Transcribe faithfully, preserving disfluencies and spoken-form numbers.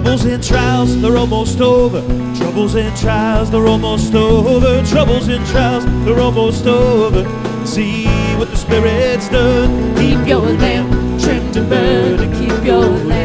Troubles and trials, they're almost over. Troubles and trials, they're almost over. Troubles and trials, they're almost over. See what the Spirit's done. Keep your lamp trimmed and burning. Keep your lamp